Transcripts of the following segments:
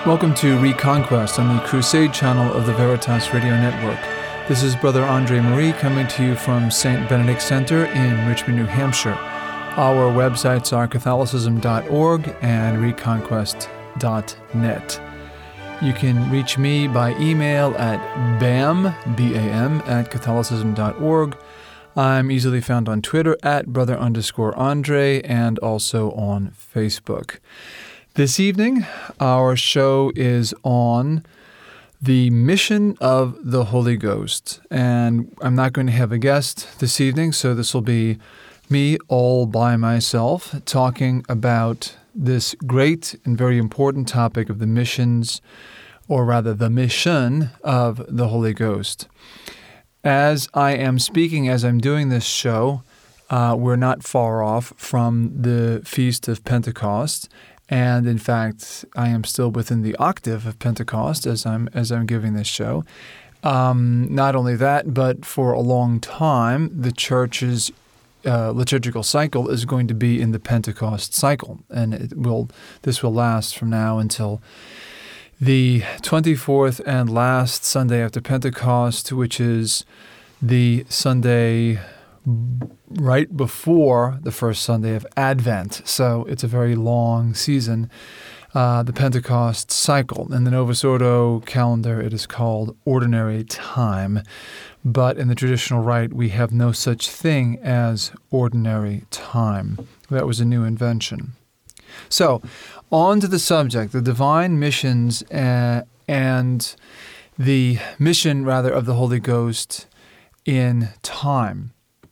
Welcome to Reconquest on the Crusade channel of the Veritas Radio Network. This is Brother Andre Marie coming to you from St. Benedict Center in Richmond, New Hampshire. Our websites are Catholicism.org and Reconquest.net. You can reach me by email at BAM, at Catholicism.org. I'm easily found on Twitter at Brother_Andre and also on Facebook. This evening, our show is on the mission of the Holy Ghost. And I'm not going to have a guest this evening, so this will be me all by myself talking about this great and very important topic of the missions, or rather the mission of the Holy Ghost. As I am speaking, as I'm doing this show, we're not far off from the Feast of Pentecost. And in fact, I am still within the octave of Pentecost as I'm giving this show. Not only that, but for a long time, the Church's liturgical cycle is going to be in the Pentecost cycle, and this will last from now until the 24th and last Sunday after Pentecost, which is the Sunday right before the first Sunday of Advent. So it's a very long season, the Pentecost cycle. In the Novus Ordo calendar, it is called Ordinary Time. But in the traditional rite, we have no such thing as Ordinary Time. That was a new invention. So, on to the subject, the divine missions and the mission, rather, of the Holy Ghost in time.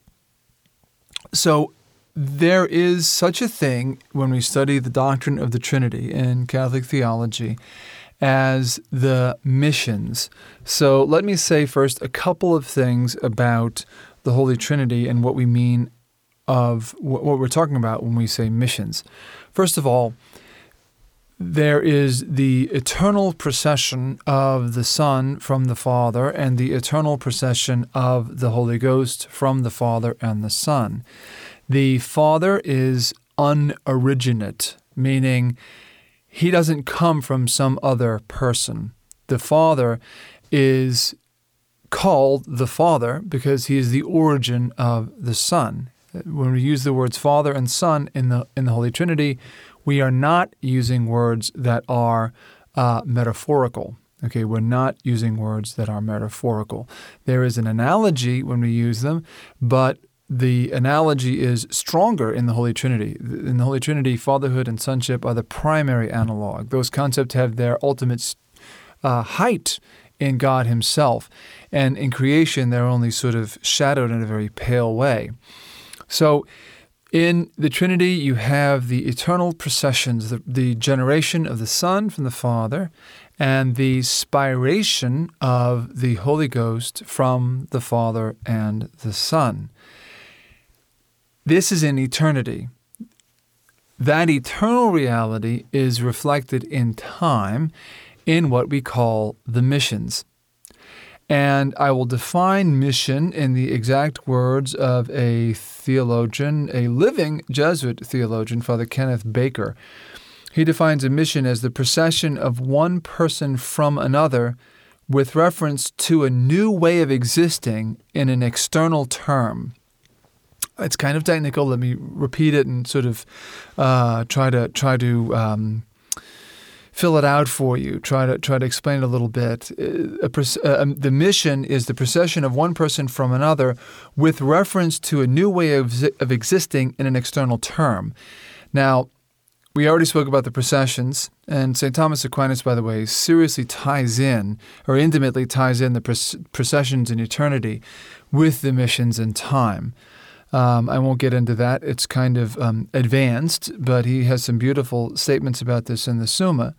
So there is such a thing when we study the doctrine of the Trinity in Catholic theology as the missions. So let me say first a couple of things about the Holy Trinity and what we mean of what we're talking about when we say missions. First of all, there is the eternal procession of the Son from the Father and the eternal procession of the Holy Ghost from the Father and the Son. The Father is unoriginate, meaning he doesn't come from some other person. The Father is called the Father because he is the origin of the Son. When we use the words Father and Son in the Holy Trinity, we are not using words that are metaphorical. Okay, we're not using words that are metaphorical. There is an analogy when we use them, but the analogy is stronger in the Holy Trinity. In the Holy Trinity, fatherhood and sonship are the primary analog. Those concepts have their ultimate height in God himself, and in creation, they're only sort of shadowed in a very pale way. So, in the Trinity, you have the eternal processions, the generation of the Son from the Father, and the spiration of the Holy Ghost from the Father and the Son. This is in eternity. That eternal reality is reflected in time in what we call the missions. And I will define mission in the exact words of a theologian, a living Jesuit theologian, Father Kenneth Baker. He defines a mission as the procession of one person from another with reference to a new way of existing in an external term. It's kind of technical. Let me repeat it and sort of try to fill it out for you. Try to explain it a little bit. The mission is the procession of one person from another with reference to a new way of existing in an external term. Now, we already spoke about the processions, and St. Thomas Aquinas, by the way, seriously ties in, or intimately ties in, the processions in eternity with the missions in time. I won't get into that. It's kind of advanced, but he has some beautiful statements about this in the Summa.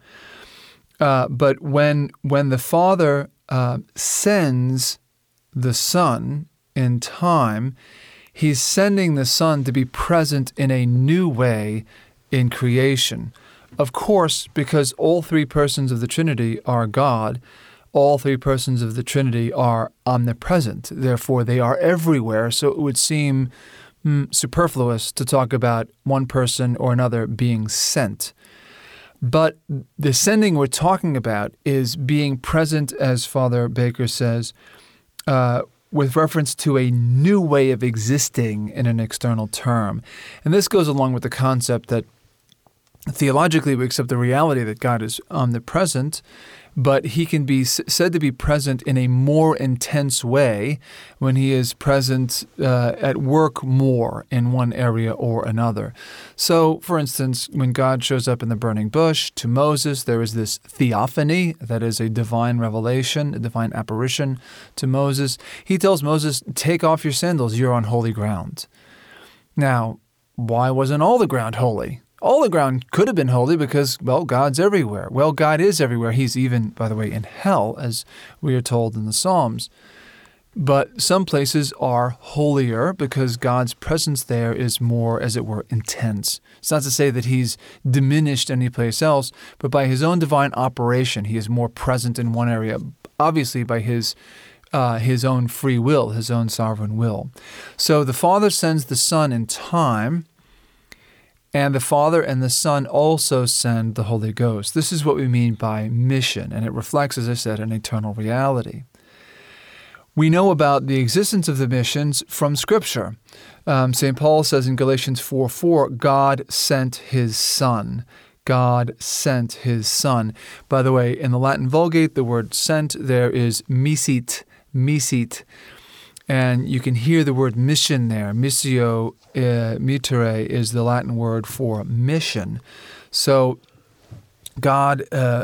But when the Father sends the Son in time, he's sending the Son to be present in a new way in creation. Of course, because all three persons of the Trinity are God, all three persons of the Trinity are omnipresent. Therefore, they are everywhere. So it would seem superfluous to talk about one person or another being sent. But the sending we're talking about is being present, as Father Baker says, with reference to a new way of existing in an external term. And this goes along with the concept that theologically we accept the reality that God is omnipresent, but he can be said to be present in a more intense way when he is present at work more in one area or another. So, for instance, when God shows up in the burning bush to Moses, there is this theophany, that is a divine revelation, a divine apparition to Moses. He tells Moses, take off your sandals, you're on holy ground. Now, why wasn't all the ground holy? All the ground could have been holy because, well, God's everywhere. Well, God is everywhere. He's even, by the way, in hell, as we are told in the Psalms. But some places are holier because God's presence there is more, as it were, intense. It's not to say that he's diminished any place else, but by his own divine operation, he is more present in one area, obviously by his own free will, his own sovereign will. So the Father sends the Son in time, and the Father and the Son also send the Holy Ghost. This is what we mean by mission, and it reflects, as I said, an eternal reality. We know about the existence of the missions from Scripture. St. Paul says in Galatians 4:4, God sent his Son. God sent his Son. By the way, in the Latin Vulgate, the word sent there is misit. And you can hear the word mission there. Missio mittere is the Latin word for mission. So God,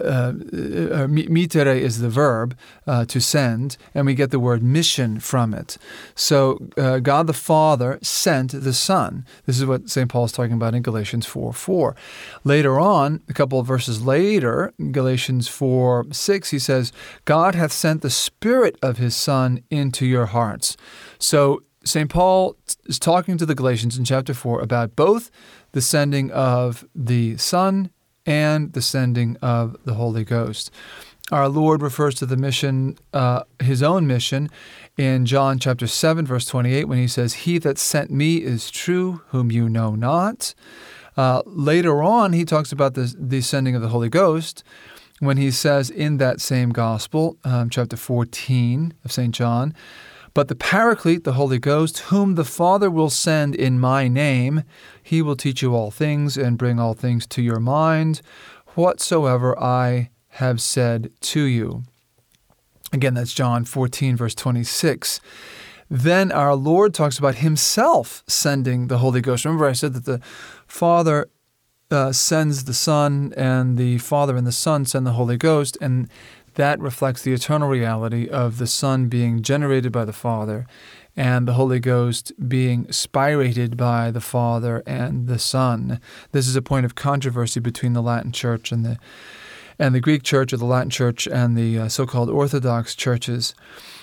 mittere is the verb to send, and we get the word mission from it. So God the Father sent the Son. This is what St. Paul is talking about in Galatians 4:4. Later on, a couple of verses later, Galatians 4:6, he says, God hath sent the Spirit of his Son into your hearts. So St. Paul is talking to the Galatians in chapter 4 about both the sending of the Son and the sending of the Holy Ghost. Our Lord refers to the mission, his own mission, in John chapter 7, verse 28, when he says, He that sent me is true, whom you know not. Later on, he talks about the sending of the Holy Ghost when he says in that same gospel, chapter 14 of St. John, But the Paraclete, the Holy Ghost, whom the Father will send in my name, he will teach you all things and bring all things to your mind, whatsoever I have said to you. Again, that's John 14, verse 26. Then our Lord talks about himself sending the Holy Ghost. Remember I said that the Father sends the Son, and the Father and the Son send the Holy Ghost, and that reflects the eternal reality of the Son being generated by the Father and the Holy Ghost being spirated by the Father and the Son. This is a point of controversy between the Latin Church and the Greek Church, or the Latin Church and the so-called Orthodox churches.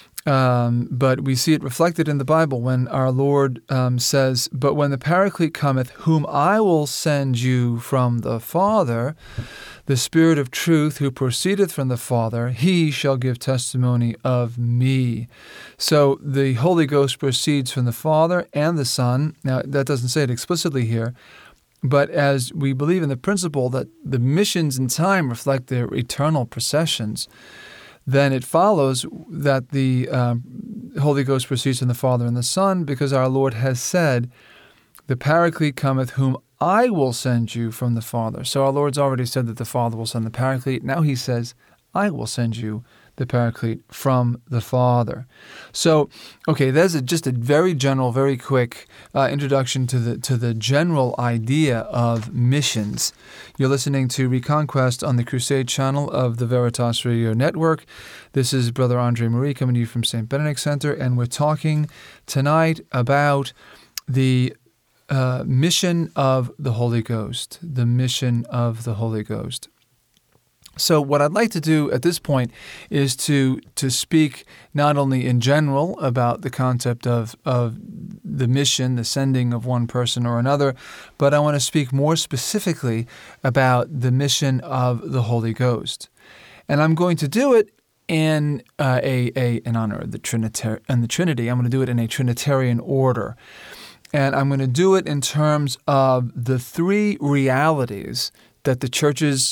But we see it reflected in the Bible when our Lord says, But when the Paraclete cometh, whom I will send you from the Father, the Spirit of truth who proceedeth from the Father, he shall give testimony of me. So the Holy Ghost proceeds from the Father and the Son. Now, that doesn't say it explicitly here, but as we believe in the principle that the missions in time reflect their eternal processions, then it follows that the Holy Ghost proceeds from the Father and the Son, because our Lord has said, The Paraclete cometh, whom I will send you from the Father. So our Lord's already said that the Father will send the Paraclete. Now he says, I will send you the Paraclete from the Father. So, okay, there's just a very general, very quick introduction to the general idea of missions. You're listening to Reconquest on the Crusade channel of the Veritas Radio Network. This is Brother Andre Marie coming to you from St. Benedict Center, and we're talking tonight about the mission of the Holy Ghost, the mission of the Holy Ghost. So what I'd like to do at this point is to speak not only in general about the concept of the mission, the sending of one person or another, but I want to speak more specifically about the mission of the Holy Ghost. And I'm going to do it in honor of the Trinity. I'm going to do it in a Trinitarian order. And I'm going to do it in terms of the three realities that the churches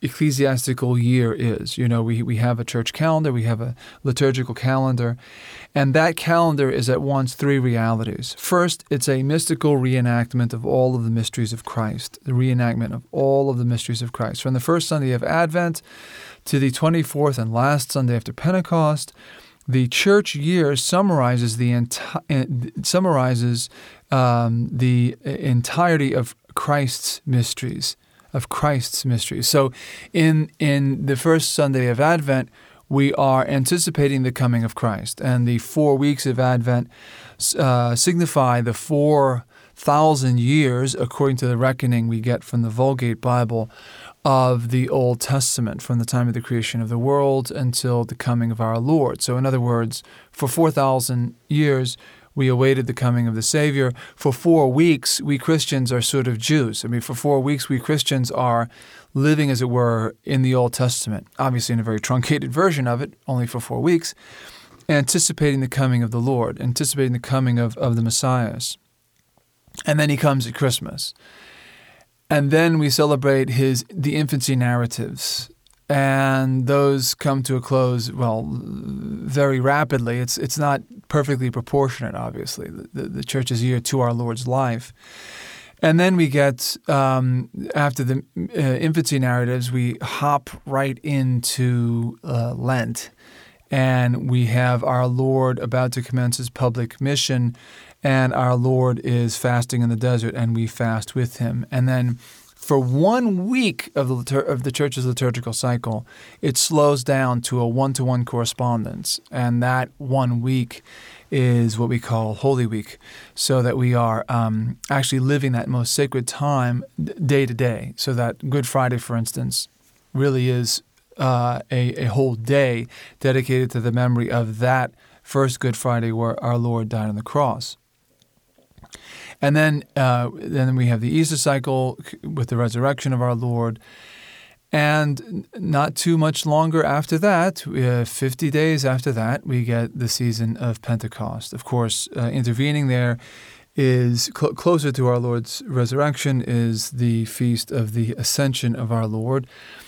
ecclesiastical year is. We have a church calendar, we have a liturgical calendar, and that calendar is at once three realities. First, it's a mystical reenactment of all of the mysteries of Christ, the reenactment of all of the mysteries of Christ. From the first Sunday of Advent to the 24th and last Sunday after Pentecost, the church year summarizes the entirety of Christ's mysteries. So in the first Sunday of Advent, we are anticipating the coming of Christ. And the 4 weeks of Advent signify the 4,000 years, according to the reckoning we get from the Vulgate Bible, of the Old Testament, from the time of the creation of the world until the coming of our Lord. So in other words, for 4,000 years, we awaited the coming of the Savior. For 4 weeks, we Christians are sort of Jews. For 4 weeks, we Christians are living, as it were, in the Old Testament, obviously in a very truncated version of it, only for 4 weeks, anticipating the coming of the Lord, anticipating the coming of the Messiah. And then he comes at Christmas. And then we celebrate the infancy narratives. And those come to a close, very rapidly. It's not perfectly proportionate, obviously, the church's year to our Lord's life. And then we get, after the infancy narratives, we hop right into Lent. And we have our Lord about to commence his public mission, and our Lord is fasting in the desert, and we fast with him. And then for 1 week of the church's liturgical cycle, it slows down to a one-to-one correspondence. And that 1 week is what we call Holy Week, so that we are actually living that most sacred time day to day. So that Good Friday, for instance, really is a whole day dedicated to the memory of that first Good Friday where our Lord died on the cross. And then we have the Easter cycle with the resurrection of our Lord. And not too much longer after that, 50 days after that, we get the season of Pentecost. Of course, intervening there is closer to our Lord's resurrection is the feast of the Ascension of our Lord.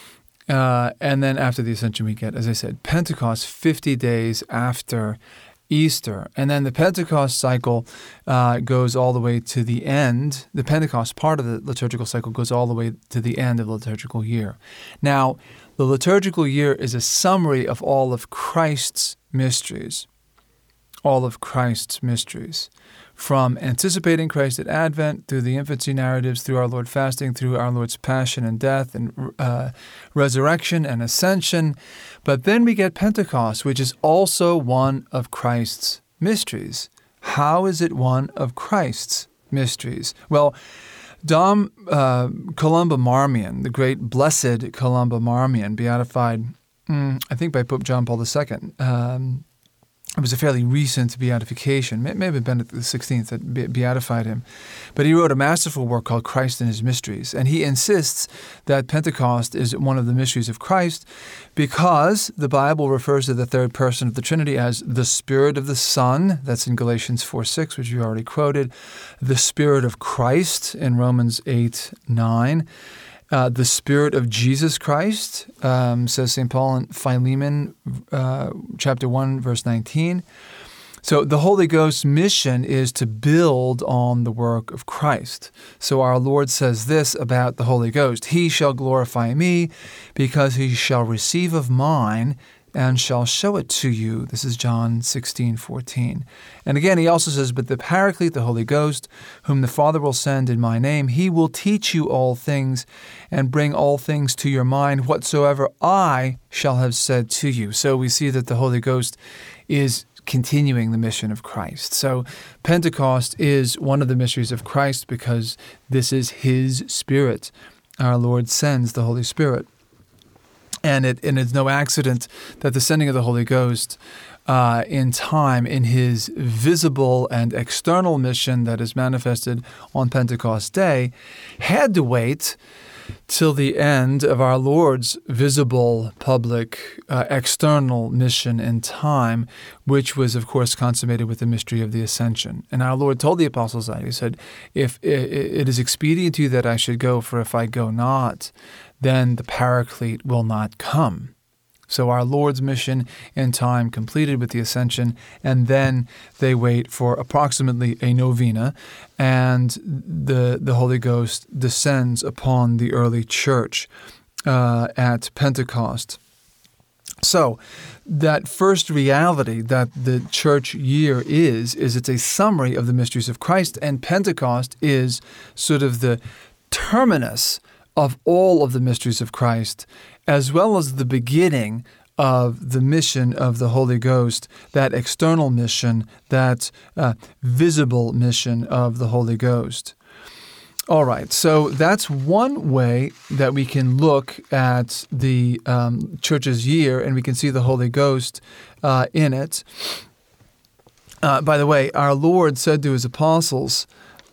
And then after the Ascension, we get, as I said, Pentecost 50 days after Easter. And then the Pentecost cycle goes all the way to the end. The Pentecost part of the liturgical cycle goes all the way to the end of the liturgical year. Now, the liturgical year is a summary of all of Christ's mysteries. All of Christ's mysteries. From anticipating Christ at Advent, through the infancy narratives, through our Lord fasting, through our Lord's passion and death and resurrection and ascension. But then we get Pentecost, which is also one of Christ's mysteries. How is it one of Christ's mysteries? Well, Dom Columba Marmion, the great blessed Columba Marmion, beatified, I think by Pope John Paul II, it was a fairly recent beatification. It may have been Benedict XVI that beatified him. But he wrote a masterful work called Christ and His Mysteries. And he insists that Pentecost is one of the mysteries of Christ because the Bible refers to the third person of the Trinity as the Spirit of the Son. That's in Galatians 4:6, which you already quoted. The Spirit of Christ in Romans 8:9. The Spirit of Jesus Christ, says St. Paul in Philemon, chapter 1, verse 19. So the Holy Ghost's mission is to build on the work of Christ. So our Lord says this about the Holy Ghost: He shall glorify me, because he shall receive of mine and shall show it to you. This is John 16:14. And again, he also says, but the Paraclete, the Holy Ghost, whom the Father will send in my name, he will teach you all things and bring all things to your mind, whatsoever I shall have said to you. So we see that the Holy Ghost is continuing the mission of Christ. So Pentecost is one of the mysteries of Christ because this is his Spirit. Our Lord sends the Holy Spirit. And it's no accident that the sending of the Holy Ghost in time, in his visible and external mission that is manifested on Pentecost Day, had to wait till the end of our Lord's visible, public, external mission in time, which was, of course, consummated with the mystery of the Ascension. And our Lord told the apostles that. He said, if it is expedient to you that I should go, for if I go not, then the Paraclete will not come. So our Lord's mission in time completed with the Ascension, and then they wait for approximately a novena, and the Holy Ghost descends upon the early church at Pentecost. So that first reality that the church year is it's a summary of the mysteries of Christ, and Pentecost is sort of the terminus of all of the mysteries of Christ, as well as the beginning of the mission of the Holy Ghost, that external mission, that visible mission of the Holy Ghost. All right, so that's one way that we can look at the church's year, and we can see the Holy Ghost in it. By the way, our Lord said to his apostles,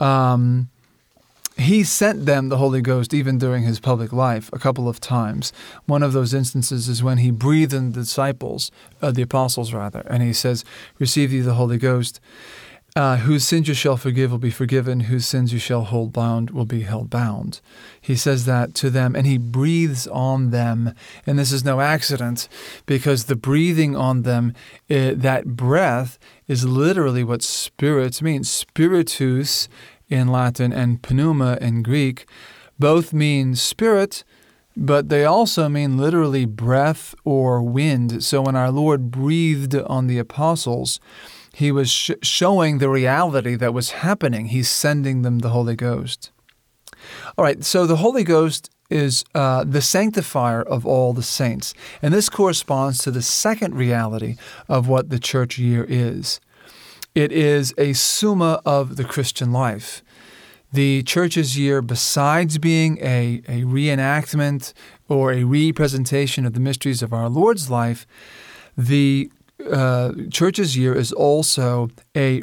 He sent them the Holy Ghost even during his public life a couple of times. One of those instances is when he breathed in the disciples, the apostles rather, and he says, receive ye the Holy Ghost. Whose sins you shall forgive will be forgiven, whose sins you shall hold bound will be held bound. He says that to them, and he breathes on them. And this is no accident, because the breathing on them, that breath, is literally what spirit means. Spiritus in Latin and pneuma in Greek both mean spirit, but they also mean literally breath or wind. So when our Lord breathed on the apostles, he was showing the reality that was happening. He's sending them the Holy Ghost. All right, so the Holy Ghost is the sanctifier of all the saints. And this corresponds to the second reality of what the church year is. It is a summa of the Christian life. The church's year, besides being a reenactment or a representation of the mysteries of our Lord's life, the church's year is also a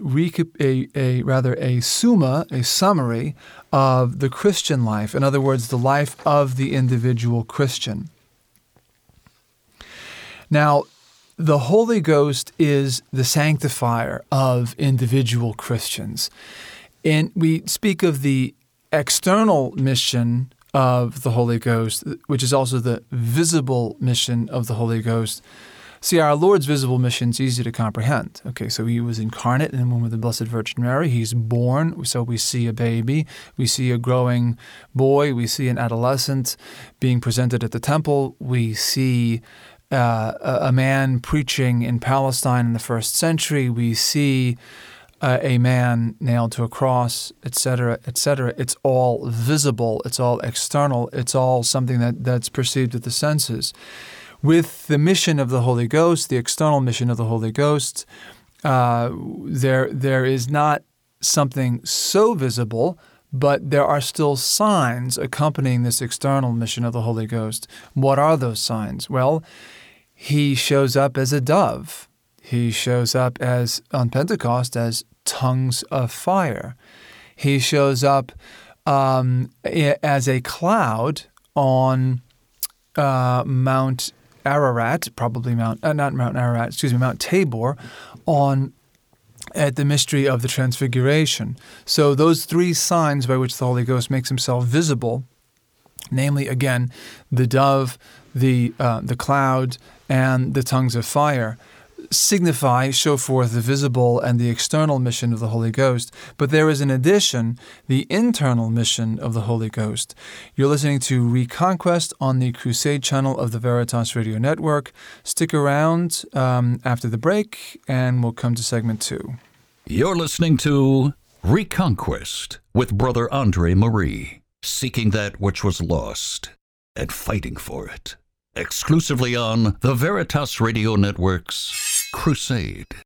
summa, a summary of the Christian life. In other words, the life of the individual Christian. Now, the Holy Ghost is the sanctifier of individual Christians. And we speak of the external mission of the Holy Ghost, which is also the visible mission of the Holy Ghost. See, our Lord's visible mission is easy to comprehend. Okay, so he was incarnate in the womb of the Blessed Virgin Mary. He's born, so we see a baby. We see a growing boy. We see an adolescent being presented at the temple. We see a man preaching in Palestine in the first century. We see a man nailed to a cross, etc., etc. It's all visible. It's all external. It's all something that's perceived with the senses. With the mission of the Holy Ghost, the external mission of the Holy Ghost, there is not something so visible, but there are still signs accompanying this external mission of the Holy Ghost. What are those signs? Well, he shows up as a dove. He shows up as on Pentecost as tongues of fire. He shows up as a cloud on Mount Ararat, probably Mount Tabor, at the mystery of the Transfiguration. So those three signs by which the Holy Ghost makes himself visible, namely, again, the dove, the cloud, and the tongues of fire, show forth the visible and the external mission of the Holy Ghost. But there is, in addition, the internal mission of the Holy Ghost. You're listening to Reconquest on the Crusade channel of the Veritas Radio Network. Stick around after the break, and we'll come to segment 2. You're listening to Reconquest with Brother Andre Marie, seeking that which was lost and fighting for it. Exclusively on the Veritas Radio Network's Crusade.